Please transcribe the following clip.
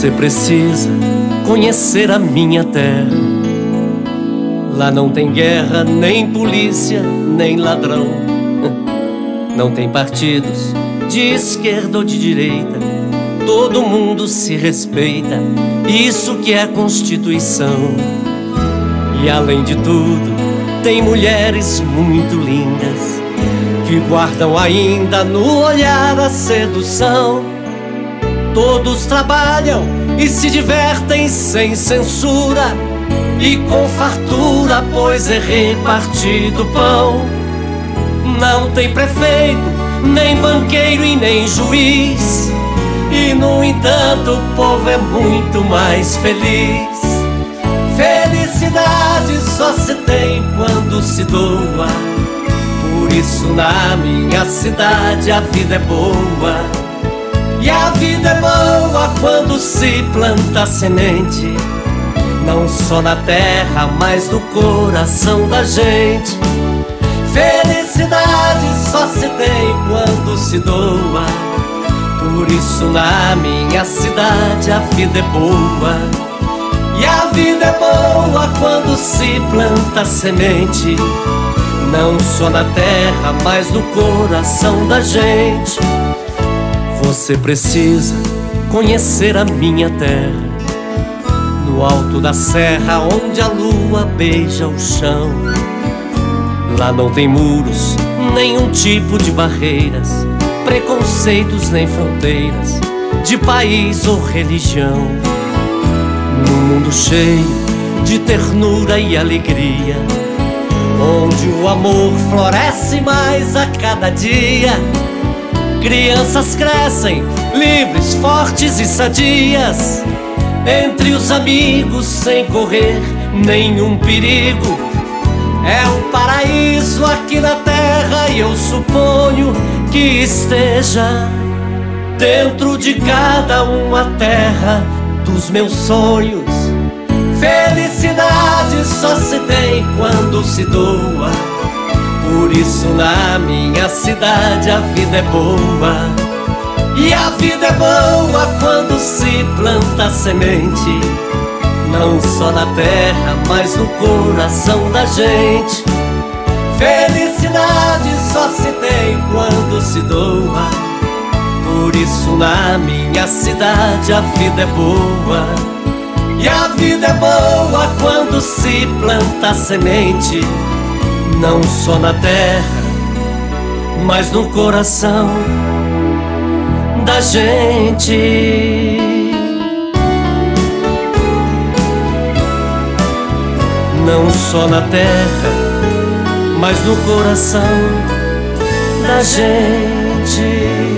Você precisa conhecer a minha terra. Lá não tem guerra, nem polícia, nem ladrão. Não tem partidos de esquerda ou de direita. Todo mundo se respeita, isso que é Constituição. E além de tudo, tem mulheres muito lindas que guardam ainda no olhar a sedução. Todos trabalham e se divertem sem censura e com fartura, pois é repartido o pão. Não tem prefeito, nem banqueiro e nem juiz, e no entanto o povo é muito mais feliz. Felicidade só se tem quando se doa, por isso na minha cidade a vida é boa. E a vida é boa quando se planta semente, não só na terra, mas no coração da gente. Felicidade só se tem quando se doa, por isso na minha cidade a vida é boa. E a vida é boa quando se planta semente, não só na terra, mas no coração da gente. Você precisa conhecer a minha terra, no alto da serra onde a lua beija o chão. Lá não tem muros, nenhum tipo de barreiras, preconceitos nem fronteiras, de país ou religião. Num mundo cheio de ternura e alegria, onde o amor floresce mais a cada dia. Crianças crescem livres, fortes e sadias, entre os amigos sem correr nenhum perigo. É um paraíso aqui na terra e eu suponho que esteja dentro de cada uma terra dos meus sonhos. Felicidade só se tem quando se doa, por isso na minha cidade a vida é boa. E a vida é boa quando se planta semente, não só na terra, mas no coração da gente. Felicidade só se tem quando se doa, por isso na minha cidade a vida é boa. E a vida é boa quando se planta semente, não só na terra, mas no coração da gente. Não só na terra, mas no coração da gente.